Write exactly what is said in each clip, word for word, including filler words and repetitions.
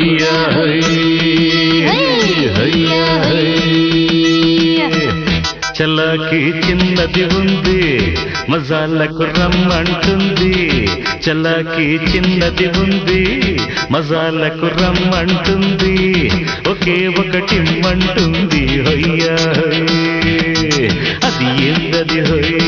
హొయ్యా హొయ్ హొయ్యా హొయ్ చలాకి చిన్నది ఉంది మజాలకు రమ్మంటుంది చలాకి చిన్నది ఉంది మజాలకు రమ్మంటుంది ఒకే ఒకటి మంటుంది హొయ్యా హొయ్ అది ఏందది హొయ్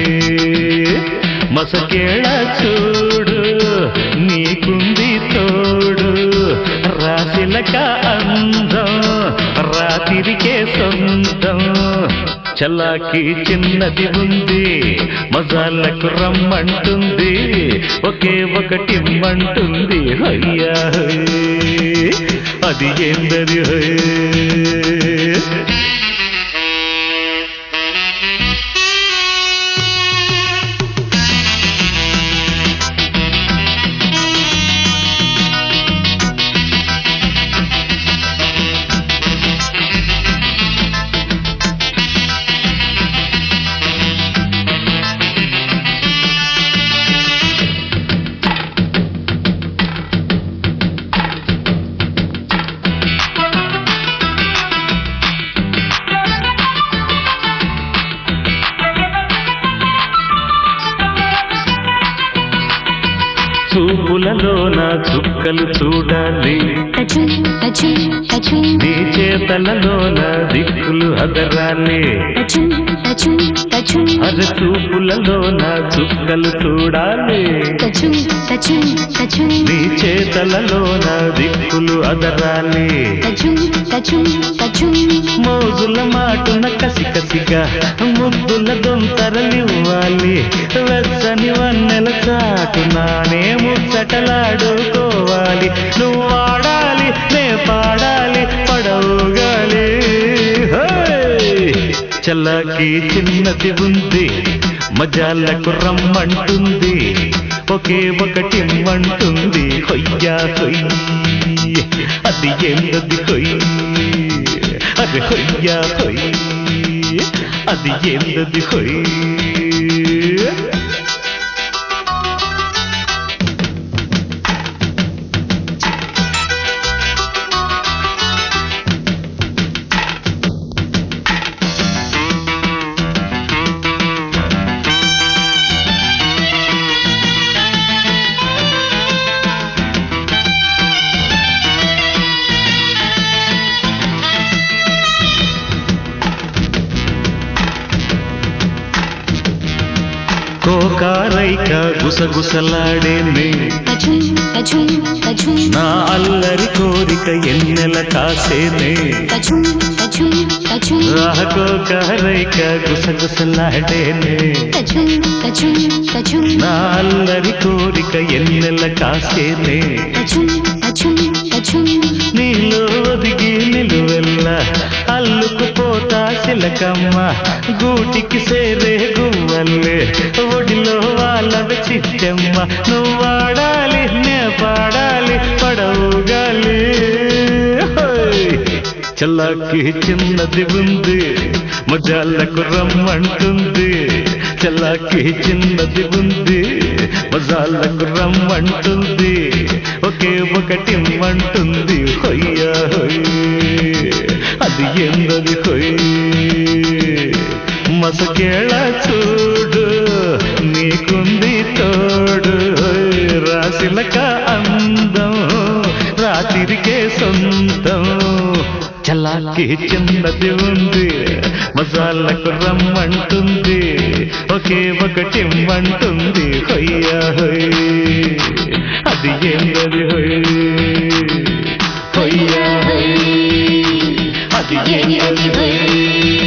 మసకేళ చూడు నీకుంది తోడు రాసిలక అందం రాతిరికే సొంతం చలాకి చిన్నది ఉంది మజాలకు రమ్మంటుంది ఒకే ఒకటి మంటుంది హొయ్యా హొయ్ అది ఏందది హొయ్ చూపులలోన చుక్కలు చూడాలి నీ చేతలలోన దిక్కులు అదరాలి అర చూపులలోన చుక్కలు చూడాలి నీ చేతలలోన దిక్కులు అదరాలి మోజుల మాటున కసి కసిగా ముద్దుల దొంతరలివ్వాలి వెచ్చని వన్నెల చాటునానే ముచ్చటలాడుకోవాలి నువ్వు ఆడాలి నే పాడాలి పడవుగాలి చల్లకి చిన్నది ఉంది మజాలకు రమ్మంటుంది ఒకే ఒకటి మంటుంది హొయ్యా హొయ్ అది ఏందది హొయ్ అది హొయ్యా హొయ్ అది ఏందది హొయ్ కోకారైక గుసగుసలాడేనే నా అల్లరి కోరిక ఎన్నెల కాసేనే కోకారైక గుసగుసలాడేనే నా అల్లరి కోరిక ఎన్నెల కాసేనే నీలో ఒదిగి నిలువెల్ల అల్లుకుపోతా సిలకమ్మ గూటికి సేరే గువ్వల్లే ఒడిలో వాళ్ళవి చిట్టెమ్మ నువ్వు ఆడాలి నే పాడాలి పడవుగాలి చల్లాకి చిన్నది ఉంది మజాలకు రమ్మంటుంది చల్లాకి చిన్నది ఉంది మజాలకు రమ్మంటుంది ఒకే ఒకటి మంటుంది హొయ్యా హొయ్ అది ఏందది హొయ్ మసకేళ చూడు నీకుంది తోడు రాసిలక అందం రాతిరికే సొంతం చల్లాకి చిన్నది ఉంది మజాలకు రమ్మంటుంది ఒకే ఒకటి మంటుంది హొయ్యా హొయ్ అది ఏందది హొయ్ హొయ్యా హొయ్ అది ఏందది హొయ్